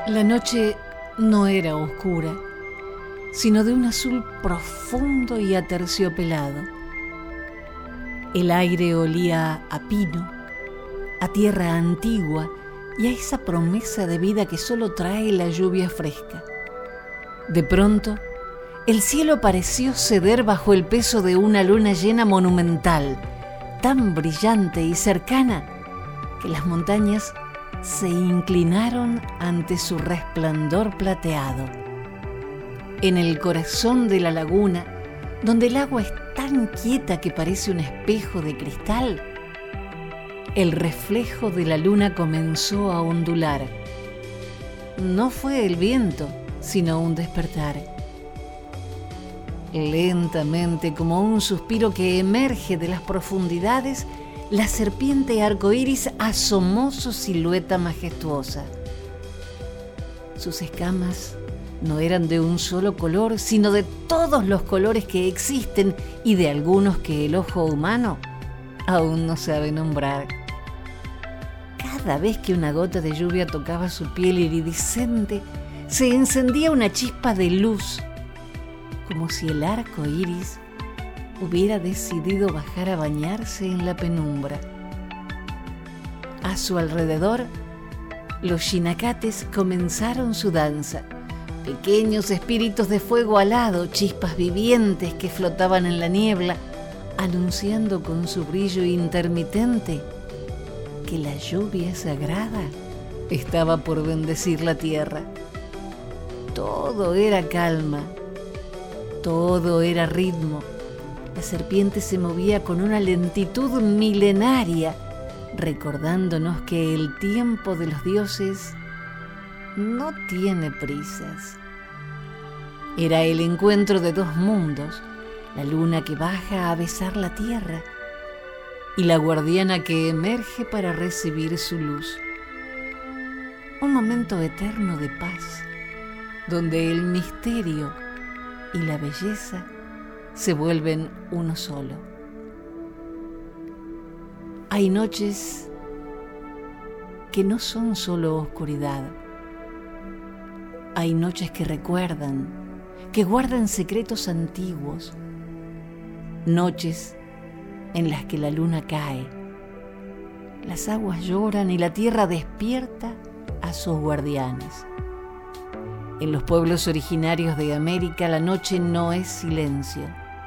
La noche no era oscura, sino de un azul profundo y aterciopelado. El aire olía a pino, a tierra antigua y a esa promesa de vida que solo trae la lluvia fresca. De pronto, el cielo pareció ceder bajo el peso de una luna llena monumental, tan brillante y cercana que las montañas se inclinaron ante su resplandor plateado. En el corazón de la laguna, donde el agua es tan quieta que parece un espejo de cristal, el reflejo de la luna comenzó a ondular. No fue el viento, sino un despertar. Lentamente, como un suspiro que emerge de las profundidades, la serpiente arcoíris asomó su silueta majestuosa. Sus escamas no eran de un solo color, sino de todos los colores que existen y de algunos que el ojo humano aún no sabe nombrar. Cada vez que una gota de lluvia tocaba su piel iridiscente, se encendía una chispa de luz, como si el arco iris hubiera decidido bajar a bañarse en la penumbra. A su alrededor, los shinacates comenzaron su danza, pequeños espíritus de fuego alado, chispas vivientes que flotaban en la niebla, anunciando con su brillo intermitente que la lluvia sagrada estaba por bendecir la tierra. Todo era calma, todo era ritmo. La serpiente se movía con una lentitud milenaria, recordándonos que el tiempo de los dioses no tiene prisas. Era el encuentro de dos mundos, la luna que baja a besar la tierra y la guardiana que emerge para recibir su luz. Un momento eterno de paz, donde el misterio y la belleza se vuelven uno solo. Hay noches que no son solo oscuridad. Hay noches que recuerdan, que guardan secretos antiguos. Noches en las que la luna cae, las aguas lloran y la tierra despierta a sus guardianes. En los pueblos originarios de América, la noche no es silencio.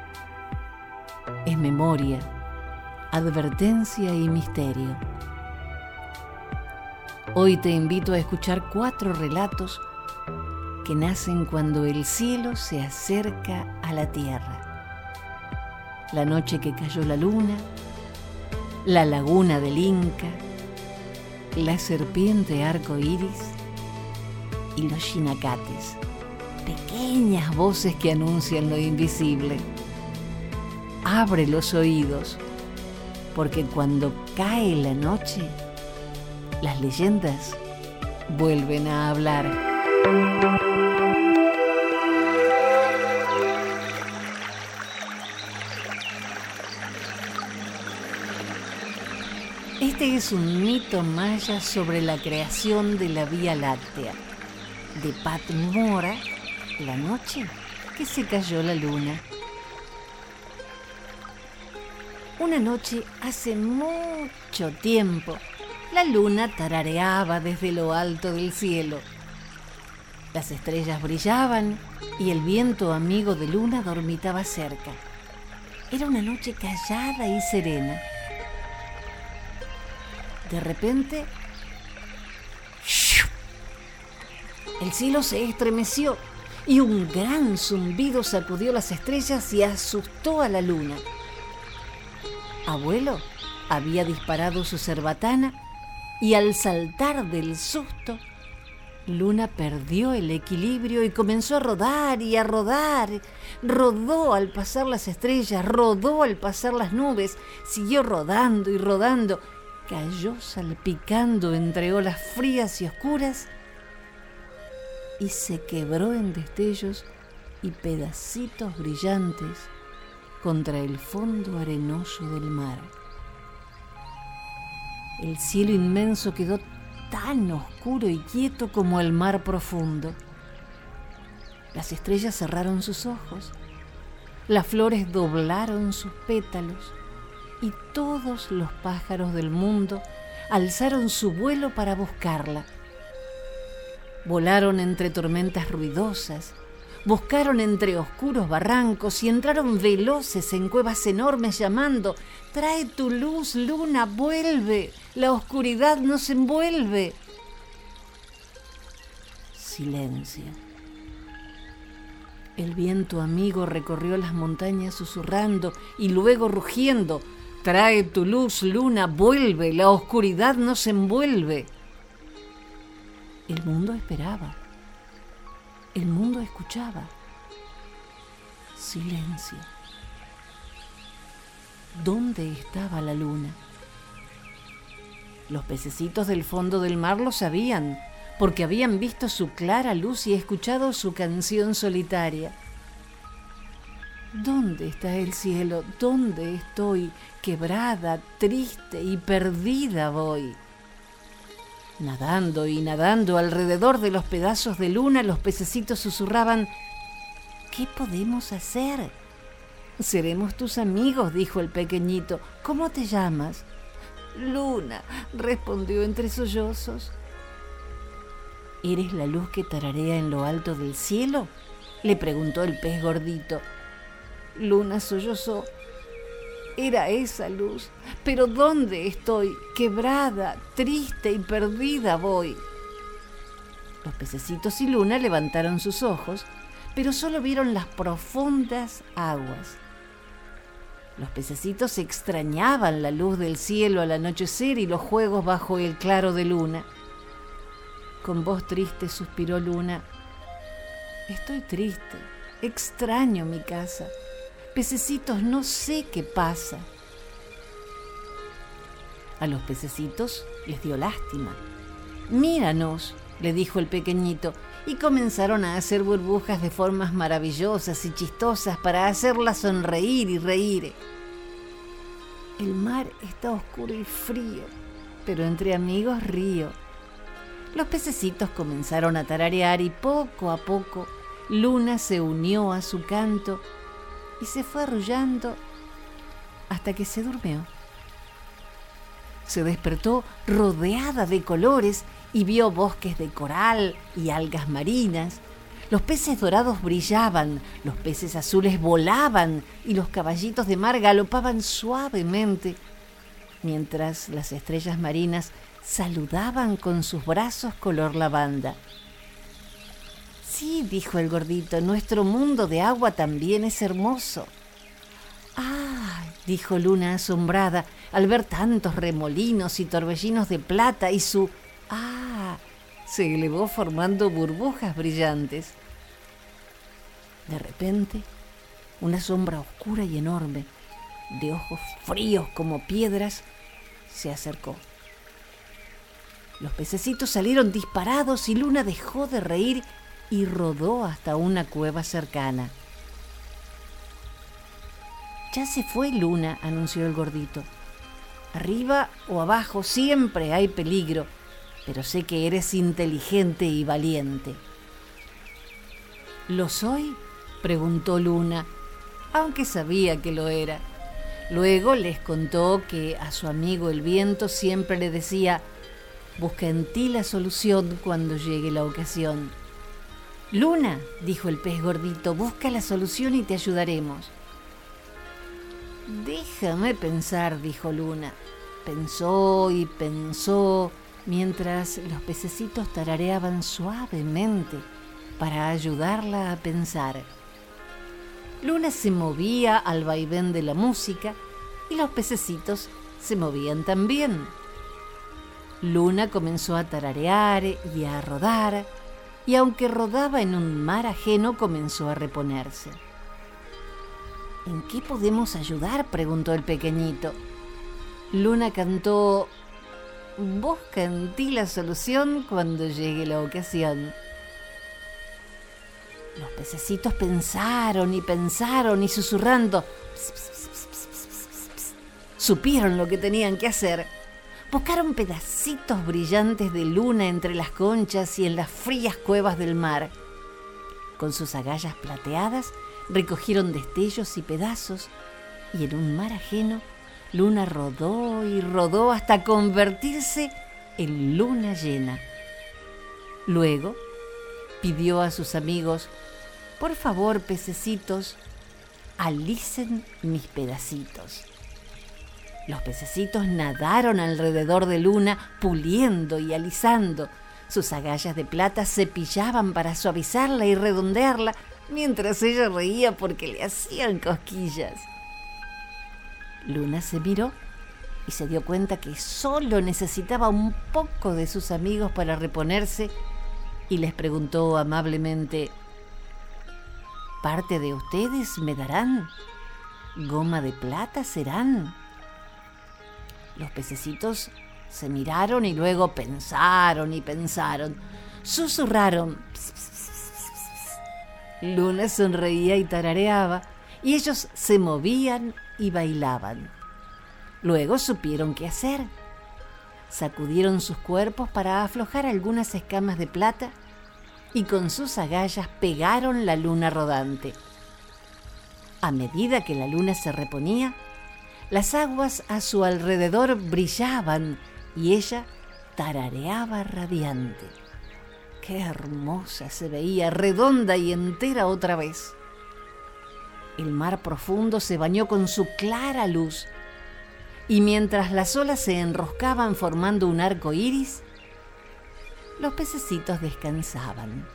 Es memoria, advertencia y misterio. Hoy te invito a escuchar 4 relatos que nacen cuando el cielo se acerca a la tierra. La noche que cayó la luna, la laguna del Inca, la serpiente arcoíris y los shinacates, pequeñas voces que anuncian lo invisible. Abre los oídos, porque cuando cae la noche, las leyendas vuelven a hablar. Este es un mito maya sobre la creación de la Vía Láctea, de Pat Mora, la noche que se cayó la luna. Una noche hace mucho tiempo, la luna tarareaba desde lo alto del cielo. Las estrellas brillaban y el viento amigo de luna dormitaba cerca. Era una noche callada y serena. De repente, el cielo se estremeció y un gran zumbido sacudió las estrellas y asustó a la luna. Abuelo había disparado su cerbatana y al saltar del susto, Luna perdió el equilibrio y comenzó a rodar y a rodar. Rodó al pasar las estrellas, rodó al pasar las nubes, siguió rodando y rodando. Cayó salpicando entre olas frías y oscuras y se quebró en destellos y pedacitos brillantes contra el fondo arenoso del mar. El cielo inmenso quedó tan oscuro y quieto como el mar profundo. Las estrellas cerraron sus ojos, las flores doblaron sus pétalos y todos los pájaros del mundo alzaron su vuelo para buscarla. Volaron entre tormentas ruidosas, buscaron entre oscuros barrancos y entraron veloces en cuevas enormes llamando: «Trae tu luz, luna, vuelve, la oscuridad nos envuelve». Silencio. El viento amigo recorrió las montañas susurrando y luego rugiendo: «Trae tu luz, luna, vuelve, la oscuridad nos envuelve». El mundo esperaba. El mundo escuchaba. Silencio. ¿Dónde estaba la luna? Los pececitos del fondo del mar lo sabían, porque habían visto su clara luz y escuchado su canción solitaria. ¿Dónde está el cielo? ¿Dónde estoy? Quebrada, triste y perdida voy. Nadando y nadando alrededor de los pedazos de luna, los pececitos susurraban: «¿Qué podemos hacer?» «Seremos tus amigos», dijo el pequeñito. «¿Cómo te llamas?» «Luna», respondió entre sollozos. «¿Eres la luz que tararea en lo alto del cielo?», le preguntó el pez gordito. Luna sollozó. Era esa luz, pero ¿dónde estoy? Quebrada, triste y perdida voy. Los pececitos y Luna levantaron sus ojos, pero solo vieron las profundas aguas. Los pececitos extrañaban la luz del cielo al anochecer y los juegos bajo el claro de luna. Con voz triste suspiró Luna: «Estoy triste, extraño mi casa. Pececitos, no sé qué pasa». A los pececitos les dio lástima. «Míranos», le dijo el pequeñito, y comenzaron a hacer burbujas de formas maravillosas y chistosas para hacerlas sonreír y reír. «El mar está oscuro y frío, pero entre amigos río». Los pececitos comenzaron a tararear y poco a poco Luna se unió a su canto y se fue arrullando hasta que se durmió. Se despertó rodeada de colores y vio bosques de coral y algas marinas. Los peces dorados brillaban, los peces azules volaban y los caballitos de mar galopaban suavemente, mientras las estrellas marinas saludaban con sus brazos color lavanda. «Sí», dijo el gordito, «nuestro mundo de agua también es hermoso». «Ah», dijo Luna asombrada al ver tantos remolinos y torbellinos de plata, y su «ah» se elevó formando burbujas brillantes. De repente, una sombra oscura y enorme, de ojos fríos como piedras, se acercó. Los pececitos salieron disparados y Luna dejó de reír y rodó hasta una cueva cercana. «Ya se fue Luna», anunció el gordito. «Arriba o abajo siempre hay peligro, pero sé que eres inteligente y valiente». «¿Lo soy?», preguntó Luna, aunque sabía que lo era. Luego les contó que a su amigo el viento siempre le decía: «Busca en ti la solución cuando llegue la ocasión». «Luna», dijo el pez gordito, «busca la solución y te ayudaremos». «Déjame pensar», dijo Luna. Pensó y pensó, mientras los pececitos tarareaban suavemente para ayudarla a pensar. Luna se movía al vaivén de la música y los pececitos se movían también. Luna comenzó a tararear y a rodar, y aunque rodaba en un mar ajeno, comenzó a reponerse. «¿En qué podemos ayudar?», preguntó el pequeñito. Luna cantó: «Busca en ti la solución cuando llegue la ocasión». Los pececitos pensaron y susurrando, supieron lo que tenían que hacer. Buscaron pedacitos brillantes de luna entre las conchas y en las frías cuevas del mar. Con sus agallas plateadas recogieron destellos y pedazos, y en un mar ajeno, Luna rodó y rodó hasta convertirse en luna llena. Luego pidió a sus amigos: por favor, pececitos, alicen mis pedacitos. Los pececitos nadaron alrededor de Luna, puliendo y alisando. Sus agallas de plata cepillaban para suavizarla y redondearla, mientras ella reía porque le hacían cosquillas. Luna se miró y se dio cuenta que solo necesitaba un poco de sus amigos para reponerse, y les preguntó amablemente: ¿parte de ustedes me darán? ¿Goma de plata serán? Los pececitos se miraron y luego pensaron y pensaron. Susurraron. Pss, pss, pss, pss. Luna sonreía y tarareaba, y ellos se movían y bailaban. Luego supieron qué hacer. Sacudieron sus cuerpos para aflojar algunas escamas de plata y con sus agallas pegaron la luna rodante. A medida que la luna se reponía, las aguas a su alrededor brillaban y ella tarareaba radiante. ¡Qué hermosa se veía, redonda y entera otra vez! El mar profundo se bañó con su clara luz, y mientras las olas se enroscaban formando un arco iris, los pececitos descansaban.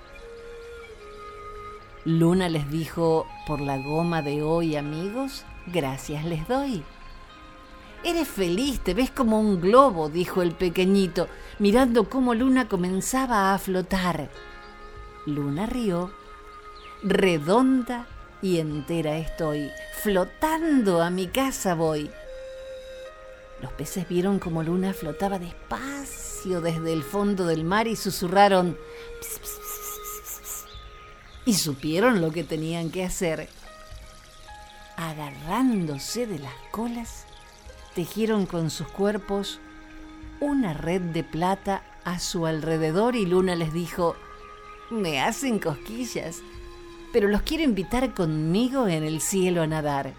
Luna les dijo: por la goma de hoy, amigos, gracias les doy. Eres feliz, te ves como un globo, dijo el pequeñito, mirando cómo Luna comenzaba a flotar. Luna rió: redonda y entera estoy, flotando a mi casa voy. Los peces vieron cómo Luna flotaba despacio desde el fondo del mar y susurraron: pss, pss, pss, pss, pss, y supieron lo que tenían que hacer. Agarrándose de las colas, tejieron con sus cuerpos una red de plata a su alrededor, y Luna les dijo: me hacen cosquillas, pero los quiero invitar conmigo en el cielo a nadar.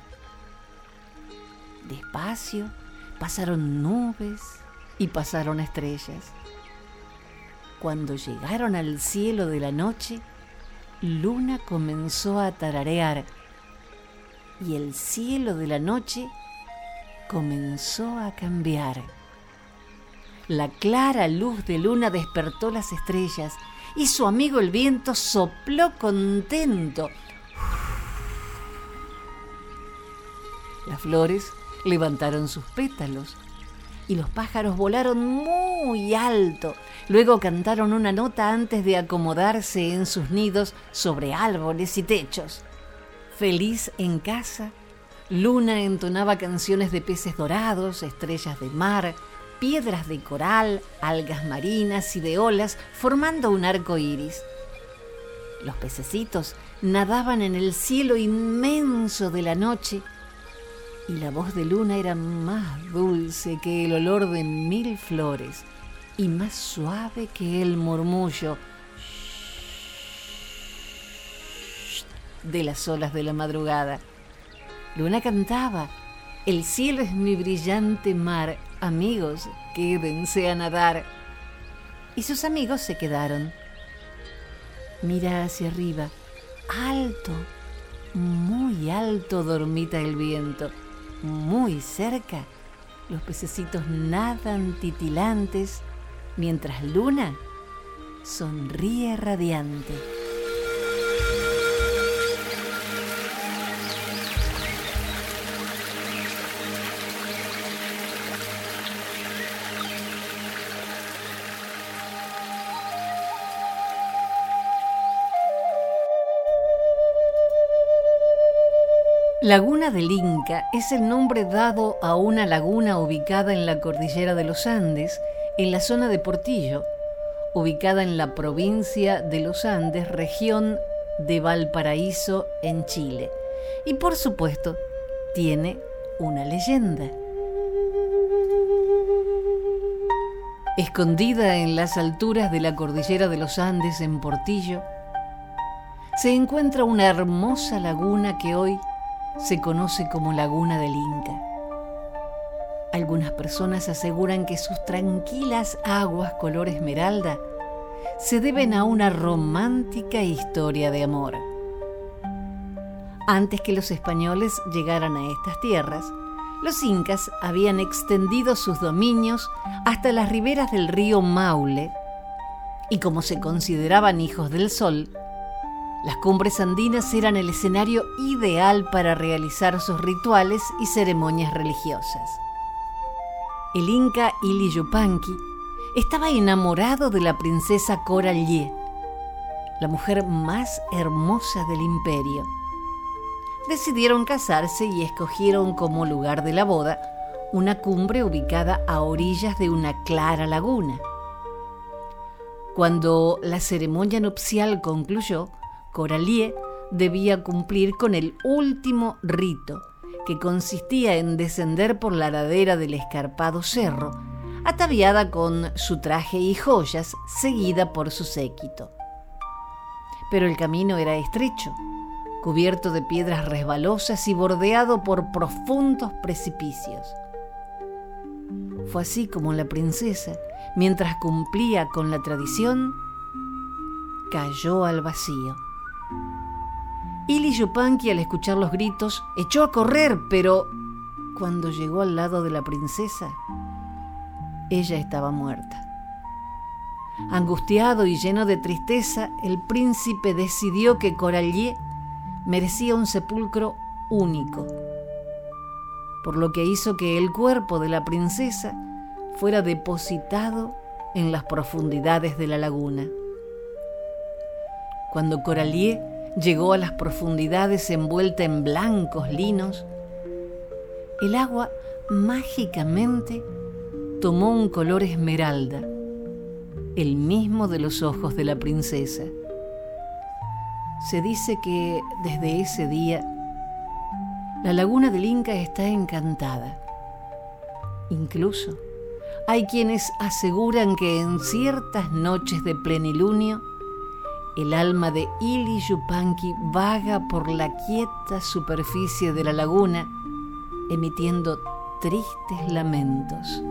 Despacio pasaron nubes y pasaron estrellas. Cuando llegaron al cielo de la noche, Luna comenzó a tararear, y el cielo de la noche comenzó a cambiar. La clara luz de Luna despertó las estrellas, y su amigo el viento sopló contento. Las flores levantaron sus pétalos y los pájaros volaron muy alto. Luego cantaron una nota antes de acomodarse en sus nidos sobre árboles y techos. Feliz en casa, Luna entonaba canciones de peces dorados, estrellas de mar, piedras de coral, algas marinas y de olas, formando un arco iris. Los pececitos nadaban en el cielo inmenso de la noche, y la voz de Luna era más dulce que el olor de 1000 flores y más suave que el murmullo de las olas de la madrugada. Luna cantaba: el cielo es mi brillante mar, amigos, quédense a nadar. Y sus amigos se quedaron. Mira hacia arriba, alto, muy alto dormita el viento. Muy cerca, los pececitos nadan titilantes, mientras Luna sonríe radiante. Laguna del Inca es el nombre dado a una laguna ubicada en la cordillera de los Andes, en la zona de Portillo, ubicada en la provincia de los Andes, región de Valparaíso, en Chile. Y por supuesto, tiene una leyenda. Escondida en las alturas de la cordillera de los Andes en Portillo, se encuentra una hermosa laguna que hoy se conoce como Laguna del Inca. Algunas personas aseguran que sus tranquilas aguas color esmeralda se deben a una romántica historia de amor. Antes que los españoles llegaran a estas tierras, los incas habían extendido sus dominios hasta las riberas del río Maule, y como se consideraban hijos del sol, las cumbres andinas eran el escenario ideal para realizar sus rituales y ceremonias religiosas. El inca Ili Yupanqui estaba enamorado de la princesa Corallé, la mujer más hermosa del imperio. Decidieron casarse y escogieron como lugar de la boda una cumbre ubicada a orillas de una clara laguna. Cuando la ceremonia nupcial concluyó, Corallé debía cumplir con el último rito, que consistía en descender por la ladera del escarpado cerro, ataviada con su traje y joyas, seguida por su séquito. Pero el camino era estrecho, cubierto de piedras resbalosas y bordeado por profundos precipicios. Fue así como la princesa, mientras cumplía con la tradición, cayó al vacío. Ili Yupanqui, al escuchar los gritos, echó a correr, pero cuando llegó al lado de la princesa, ella estaba muerta. Angustiado y lleno de tristeza, el príncipe decidió que Corallé merecía un sepulcro único, por lo que hizo que el cuerpo de la princesa fuera depositado en las profundidades de la laguna. Cuando Corallé llegó a las profundidades envuelta en blancos linos, el agua mágicamente tomó un color esmeralda, el mismo de los ojos de la princesa. Se dice que desde ese día la laguna del Inca está encantada. Incluso hay quienes aseguran que en ciertas noches de plenilunio el alma de Ili Yupanqui vaga por la quieta superficie de la laguna, emitiendo tristes lamentos.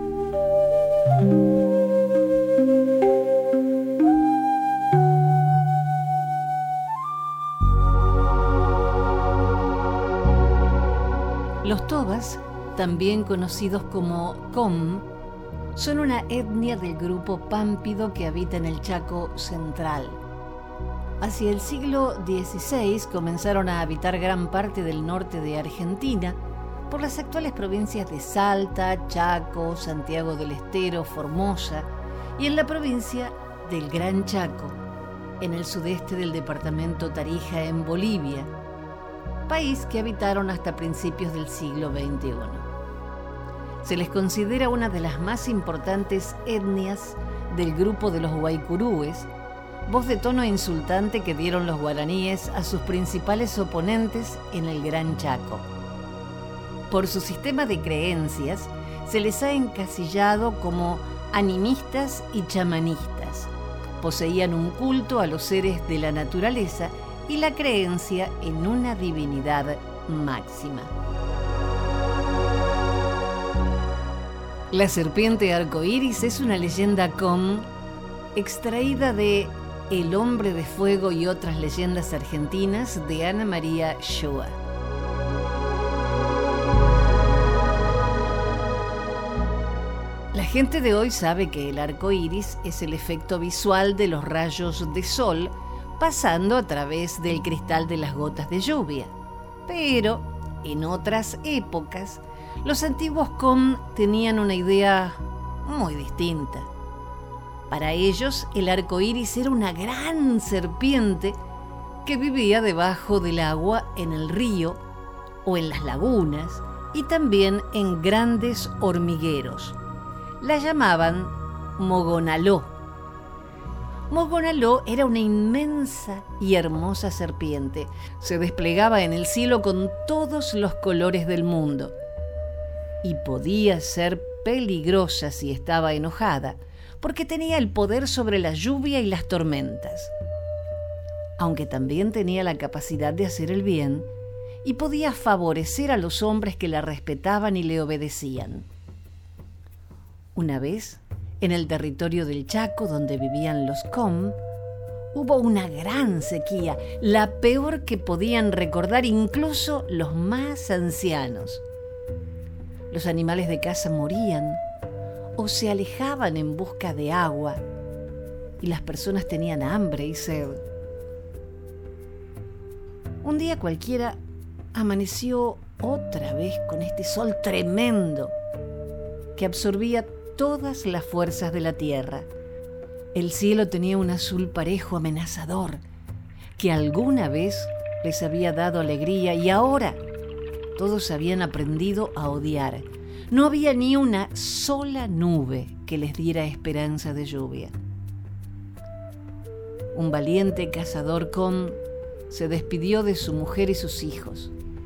Los tobas, también conocidos como Com, son una etnia del grupo pámpido que habita en el Chaco central. Hacia el siglo XVI comenzaron a habitar gran parte del norte de Argentina, por las actuales provincias de Salta, Chaco, Santiago del Estero, Formosa, y en la provincia del Gran Chaco, en el sudeste del departamento Tarija, en Bolivia, país que habitaron hasta principios del siglo XXI. Se les considera una de las más importantes etnias del grupo de los guaycurúes, voz de tono insultante que dieron los guaraníes a sus principales oponentes en el Gran Chaco. Por su sistema de creencias, se les ha encasillado como animistas y chamanistas. Poseían un culto a los seres de la naturaleza y la creencia en una divinidad máxima. La serpiente arcoíris es una leyenda Com extraída de El hombre de fuego y otras leyendas argentinas de Ana María Shoa. La gente de hoy sabe que el arco iris es el efecto visual de los rayos de sol pasando a través del cristal de las gotas de lluvia. Pero en otras épocas, los antiguos Com tenían una idea muy distinta. Para ellos, el arco iris era una gran serpiente que vivía debajo del agua en el río o en las lagunas y también en grandes hormigueros. La llamaban Mogonaló. Mogonaló era una inmensa y hermosa serpiente. Se desplegaba en el cielo con todos los colores del mundo y podía ser peligrosa si estaba enojada, porque tenía el poder sobre la lluvia y las tormentas, aunque también tenía la capacidad de hacer el bien y podía favorecer a los hombres que la respetaban y le obedecían. Una vez, en el territorio del Chaco, donde vivían los Com, hubo una gran sequía, la peor que podían recordar incluso los más ancianos. Los animales de caza morían o se alejaban en busca de agua y las personas tenían hambre y sed. Un día cualquiera amaneció otra vez con este sol tremendo que absorbía todas las fuerzas de la tierra. El cielo tenía un azul parejo amenazador que alguna vez les había dado alegría y ahora todos habían aprendido a odiar. No había ni una sola nube que les diera esperanza de lluvia. Un valiente cazador con se despidió de su mujer y sus hijos.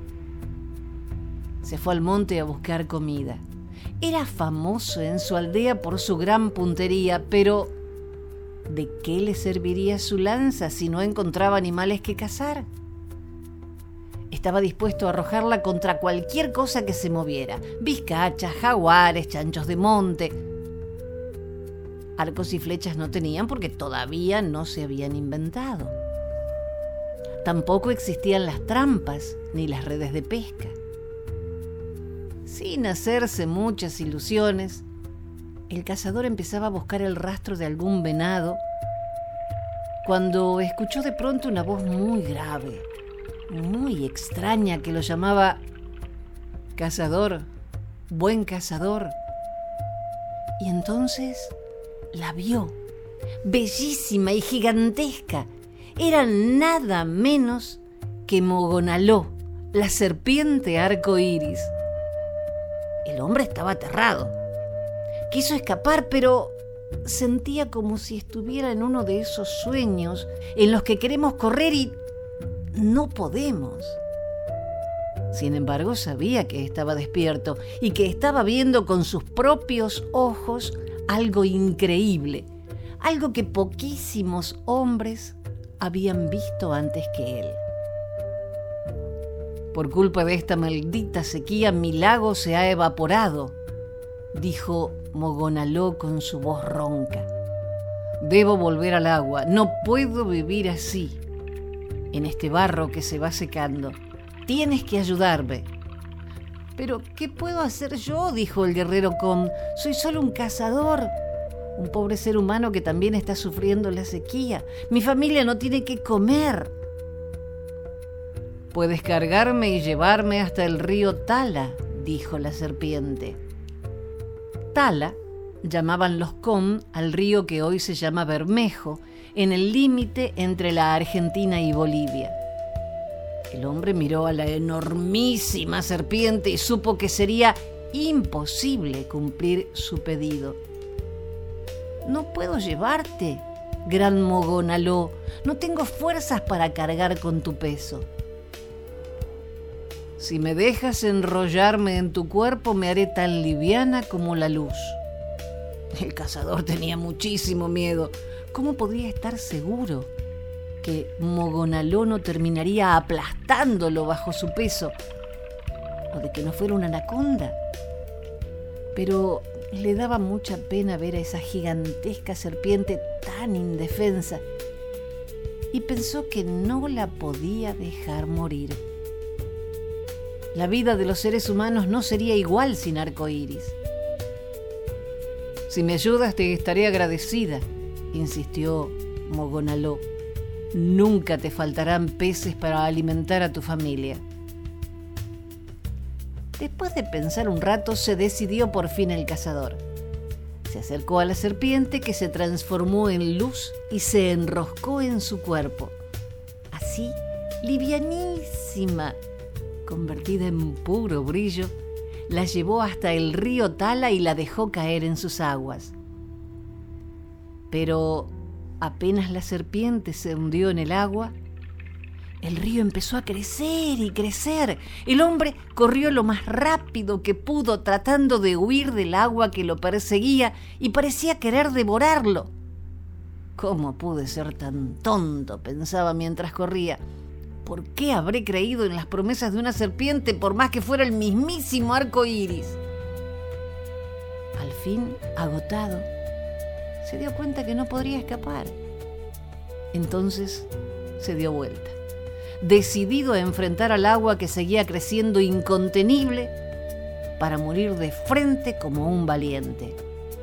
Se fue al monte a buscar comida. Era famoso en su aldea por su gran puntería, pero ¿de qué le serviría su lanza si no encontraba animales que cazar? Estaba dispuesto a arrojarla contra cualquier cosa que se moviera: vizcachas, jaguares, chanchos de monte. Arcos y flechas no tenían porque todavía no se habían inventado. Tampoco existían las trampas ni las redes de pesca. Sin hacerse muchas ilusiones, el cazador empezaba a buscar el rastro de algún venado cuando escuchó de pronto una voz muy grave, muy extraña, que lo llamaba: cazador, buen cazador. Y entonces la vio, bellísima y gigantesca. Era nada menos que Mogonaló, la serpiente arcoíris. El hombre estaba aterrado. Quiso escapar, pero sentía como si estuviera en uno de esos sueños en los que queremos correr y no podemos. Sin embargo, sabía que estaba despierto y que estaba viendo con sus propios ojos algo increíble, algo que poquísimos hombres habían visto antes que él. Por culpa de esta maldita sequía, mi lago se ha evaporado, dijo Mogonaló con su voz ronca. Debo volver al agua, no puedo vivir así, en este barro que se va secando. Tienes que ayudarme. ¿Pero qué puedo hacer yo?, dijo el guerrero Com. Soy solo un cazador, un pobre ser humano que también está sufriendo la sequía. Mi familia no tiene qué comer. Puedes cargarme y llevarme hasta el río Tala, dijo la serpiente. Tala llamaban los Com al río que hoy se llama Bermejo, en el límite entre la Argentina y Bolivia. El hombre miró a la enormísima serpiente y supo que sería imposible cumplir su pedido. No puedo llevarte, gran Mogonaló. No tengo fuerzas para cargar con tu peso. Si me dejas enrollarme en tu cuerpo, me haré tan liviana como la luz. El cazador tenía muchísimo miedo. ¿Cómo podría estar seguro que Mogonaló no terminaría aplastándolo bajo su peso? ¿O de que no fuera una anaconda? Pero le daba mucha pena ver a esa gigantesca serpiente tan indefensa y pensó que no la podía dejar morir. La vida de los seres humanos no sería igual sin arcoíris. Si me ayudas te estaré agradecida, insistió Mogonaló. Nunca te faltarán peces para alimentar a tu familia. Después de pensar un rato, se decidió por fin el cazador. Se acercó a la serpiente, que se transformó en luz y se enroscó en su cuerpo. Así, livianísima, convertida en puro brillo, la llevó hasta el río Tala y la dejó caer en sus aguas. Pero apenas la serpiente se hundió en el agua, El río empezó a crecer y crecer. El hombre corrió lo más rápido que pudo, tratando de huir del agua que lo perseguía y parecía querer devorarlo. ¿Cómo pude ser tan tonto?, pensaba mientras corría. ¿Por qué habré creído en las promesas de una serpiente por más que fuera el mismísimo arco iris? Al fin, agotado, se dio cuenta que no podría escapar. Entonces se dio vuelta, decidido a enfrentar al agua que seguía creciendo incontenible para morir de frente como un valiente.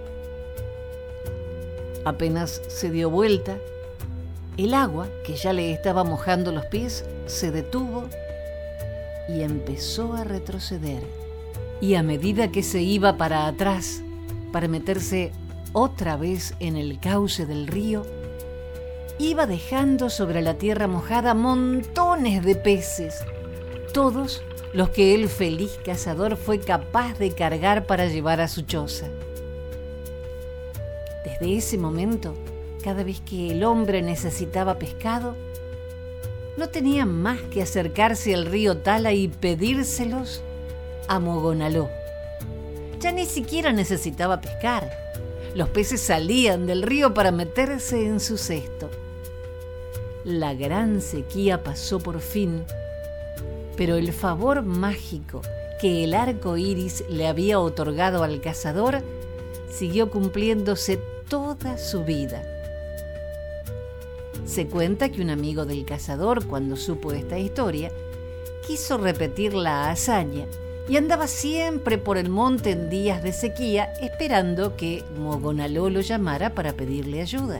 Apenas se dio vuelta, el agua, que ya le estaba mojando los pies, se detuvo y empezó a retroceder. Y a medida que se iba para atrás, para meterse otra vez en el cauce del río, iba dejando sobre la tierra mojada montones de peces, todos los que el feliz cazador fue capaz de cargar para llevar a su choza. Desde ese momento, cada vez que el hombre necesitaba pescado, no tenía más que acercarse al río Tala y pedírselos a Mogonaló. Ya ni siquiera necesitaba pescar. Los peces salían del río para meterse en su cesto. La gran sequía pasó por fin, pero el favor mágico que el arco iris le había otorgado al cazador siguió cumpliéndose toda su vida. Se cuenta que un amigo del cazador, cuando supo esta historia, quiso repetir la hazaña y andaba siempre por el monte en días de sequía esperando que Mogonaló lo llamara para pedirle ayuda.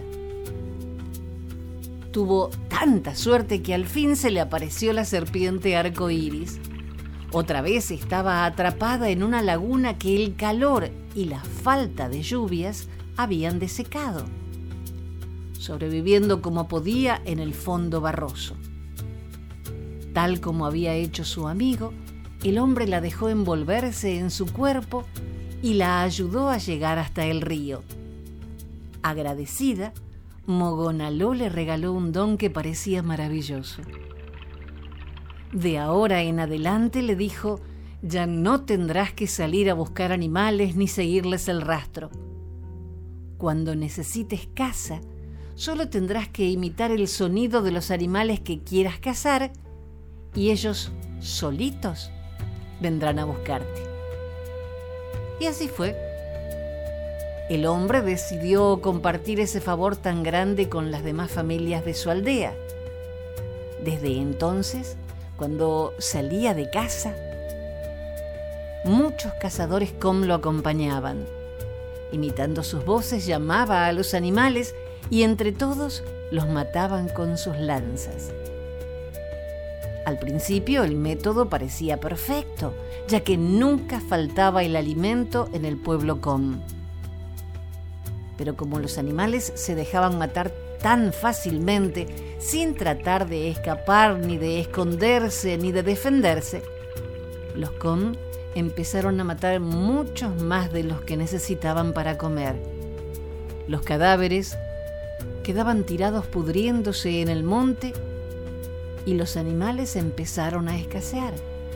Tuvo tanta suerte que al fin se le apareció la serpiente arco iris. Otra vez estaba atrapada en una laguna que el calor y la falta de lluvias habían desecado, sobreviviendo como podía en el fondo barroso. Tal como había hecho su amigo, el hombre la dejó envolverse en su cuerpo y la ayudó a llegar hasta el río. Agradecida, Mogonaló le regaló un don que parecía maravilloso. De ahora en adelante, le dijo, ya no tendrás que salir a buscar animales ni seguirles el rastro. Cuando necesites caza, solo tendrás que imitar el sonido de los animales que quieras cazar y ellos solitos vendrán a buscarte. Y así fue. El hombre decidió compartir ese favor tan grande con las demás familias de su aldea. Desde entonces, cuando salía de caza, muchos cazadores com lo acompañaban. Imitando sus voces, llamaba a los animales y entre todos los mataban con sus lanzas. Al principio el método parecía perfecto, ya que nunca faltaba el alimento en el pueblo com. Pero como los animales se dejaban matar tan fácilmente, sin tratar de escapar, ni de esconderse, ni de defenderse, los com empezaron a matar muchos más de los que necesitaban para comer. Los cadáveres quedaban tirados pudriéndose en el monte y los animales empezaron a escasear.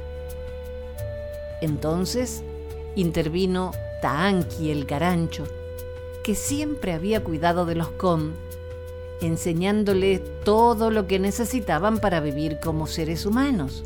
Entonces intervino Taanqui el Carancho, que siempre había cuidado de los com, enseñándoles todo lo que necesitaban para vivir como seres humanos.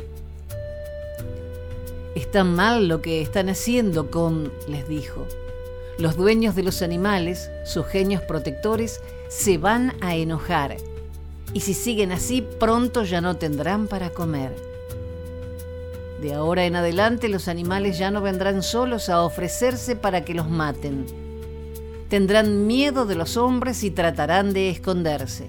«Está mal lo que están haciendo, com», les dijo. «Los dueños de los animales, sus genios protectores, se van a enojar, y si siguen así, pronto ya no tendrán para comer. De ahora en adelante, los animales ya no vendrán solos a ofrecerse para que los maten. Tendrán miedo de los hombres y tratarán de esconderse».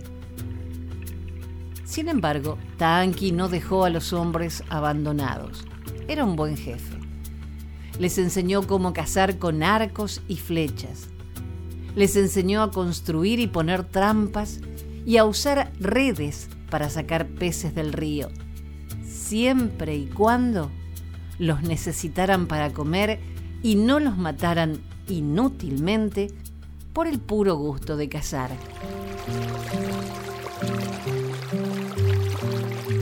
Sin embargo, Taanqui no dejó a los hombres abandonados. Era un buen jefe. Les enseñó cómo cazar con arcos y flechas. Les enseñó a construir y poner trampas y a usar redes para sacar peces del río, siempre y cuando los necesitaran para comer y no los mataran inútilmente por el puro gusto de cazar.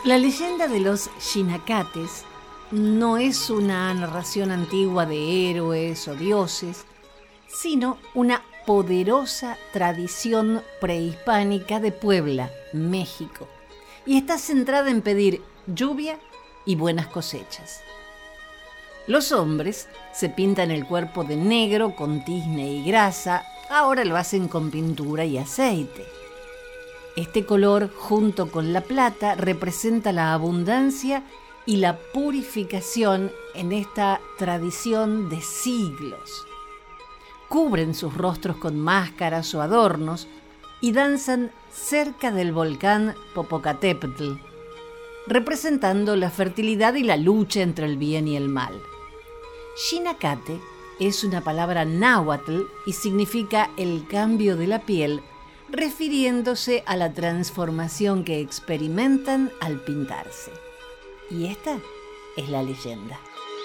La leyenda de los Xinacates no es una narración antigua de héroes o dioses, sino una poderosa tradición prehispánica de Puebla, México, y está centrada en pedir lluvia y buenas cosechas. Los hombres se pintan el cuerpo de negro con tizne y grasa, ahora lo hacen con pintura y aceite. Este color, junto con la plata, representa la abundancia y la purificación en esta tradición de siglos. Cubren sus rostros con máscaras o adornos y danzan cerca del volcán Popocatépetl, representando la fertilidad y la lucha entre el bien y el mal. Xinacate es una palabra náhuatl y significa el cambio de la piel, refiriéndose a la transformación que experimentan al pintarse. Y esta es la leyenda.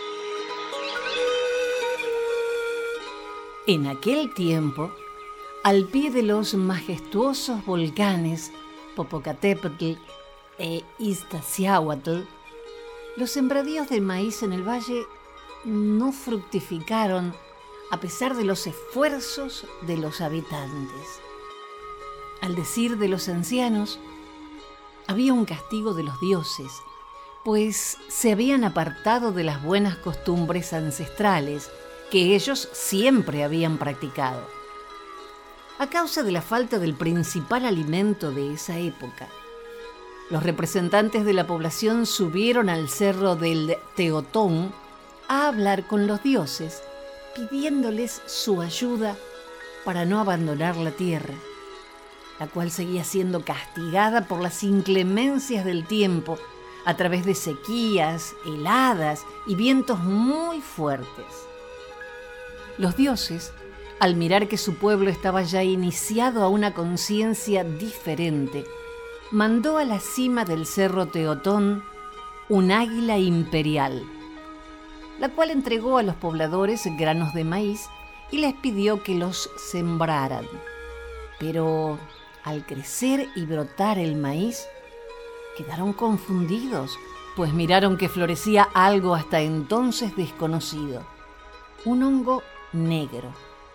En aquel tiempo, al pie de los majestuosos volcanes Popocatépetl e Iztaccíhuatl, los sembradíos de maíz en el valle no fructificaron a pesar de los esfuerzos de los habitantes. Al decir de los ancianos, había un castigo de los dioses, pues se habían apartado de las buenas costumbres ancestrales que ellos siempre habían practicado. A causa de la falta del principal alimento de esa época, los representantes de la población subieron al cerro del Teotón a hablar con los dioses, pidiéndoles su ayuda para no abandonar la tierra, la cual seguía siendo castigada por las inclemencias del tiempo a través de sequías, heladas y vientos muy fuertes. Los dioses, al mirar que su pueblo estaba ya iniciado a una conciencia diferente, mandó a la cima del cerro Teotón un águila imperial, la cual entregó a los pobladores granos de maíz y les pidió que los sembraran. Pero al crecer y brotar el maíz, quedaron confundidos, pues miraron que florecía algo hasta entonces desconocido, un hongo negro.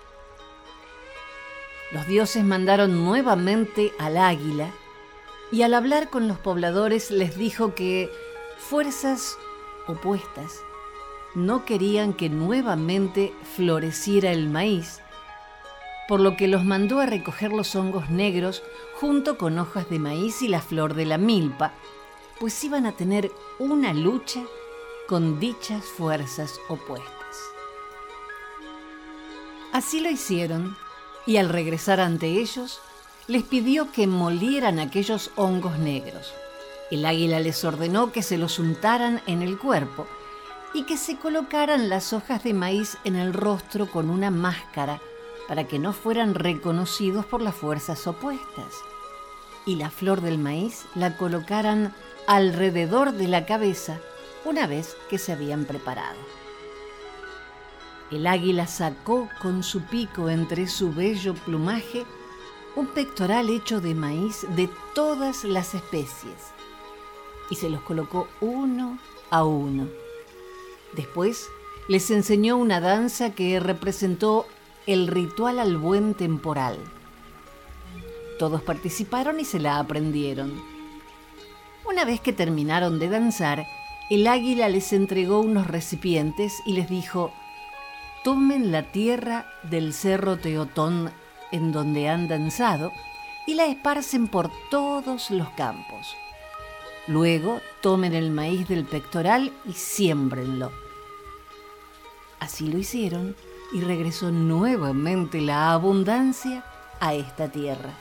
Los dioses mandaron nuevamente al águila y al hablar con los pobladores les dijo que fuerzas opuestas no querían que nuevamente floreciera el maíz, por lo que los mandó a recoger los hongos negros junto con hojas de maíz y la flor de la milpa, pues iban a tener una lucha con dichas fuerzas opuestas. Así lo hicieron, y al regresar ante ellos, les pidió que molieran aquellos hongos negros. El águila les ordenó que se los untaran en el cuerpo y que se colocaran las hojas de maíz en el rostro con una máscara para que no fueran reconocidos por las fuerzas opuestas, y la flor del maíz la colocaran alrededor de la cabeza una vez que se habían preparado. El águila sacó con su pico entre su bello plumaje un pectoral hecho de maíz de todas las especies y se los colocó uno a uno. Después les enseñó una danza que representó el ritual al buen temporal. Todos participaron y se la aprendieron. Una vez que terminaron de danzar, el águila les entregó unos recipientes y les dijo: tomen la tierra del cerro Teotón en donde han danzado y la esparcen por todos los campos. Luego tomen el maíz del pectoral y siémbrenlo. Así lo hicieron y regresó nuevamente la abundancia a esta tierra.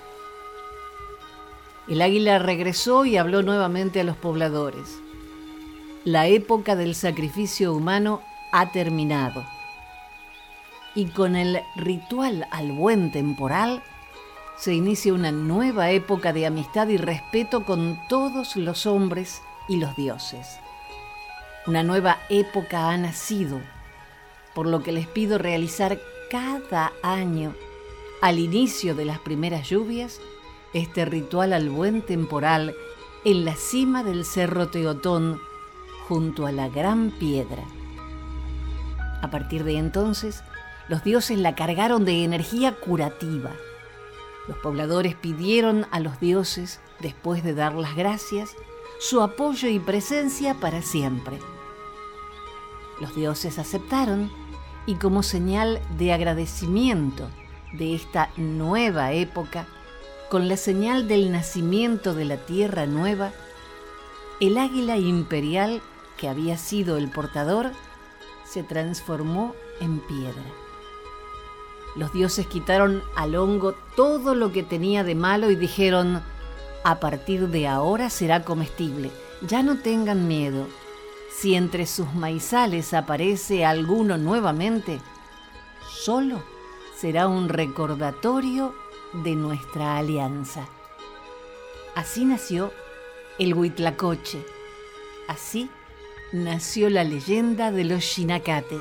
El águila regresó y habló nuevamente a los pobladores. La época del sacrificio humano ha terminado. Y con el ritual al buen temporal se inicia una nueva época de amistad y respeto con todos los hombres y los dioses. Una nueva época ha nacido, por lo que les pido realizar cada año, al inicio de las primeras lluvias, este ritual al buen temporal en la cima del cerro Teotón, junto a la gran piedra. A partir de entonces, los dioses la cargaron de energía curativa. Los pobladores pidieron a los dioses, después de dar las gracias, su apoyo y presencia para siempre. Los dioses aceptaron y, como señal de agradecimiento de esta nueva época, con la señal del nacimiento de la tierra nueva, el águila imperial que había sido el portador se transformó en piedra. Los dioses quitaron al hongo todo lo que tenía de malo y dijeron: a partir de ahora será comestible, ya no tengan miedo. Si entre sus maizales aparece alguno nuevamente, solo será un recordatorio de nuestra alianza. Así nació el Huitlacoche, así nació la leyenda de los Xinacates.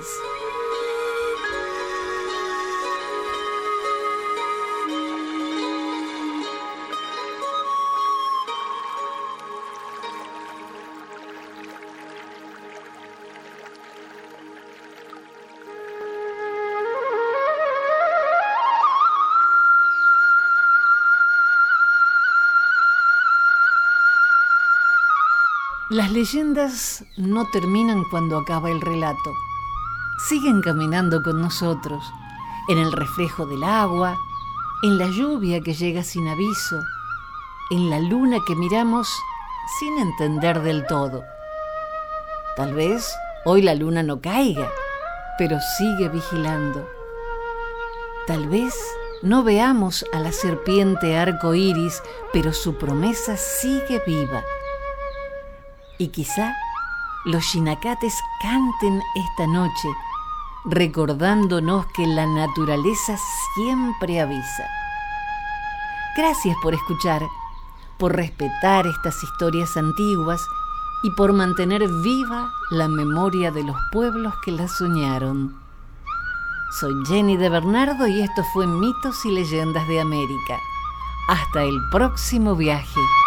Las leyendas no terminan cuando acaba el relato. Siguen caminando con nosotros, en el reflejo del agua, en la lluvia que llega sin aviso, en la luna que miramos sin entender del todo. Tal vez hoy la luna no caiga, pero sigue vigilando. Tal vez no veamos a la serpiente arco iris, pero su promesa sigue viva. Y quizá los Xinacates canten esta noche, recordándonos que la naturaleza siempre avisa. Gracias por escuchar, por respetar estas historias antiguas y por mantener viva la memoria de los pueblos que las soñaron. Soy Jenny de Bernardo y esto fue Mitos y Leyendas de América. Hasta el próximo viaje.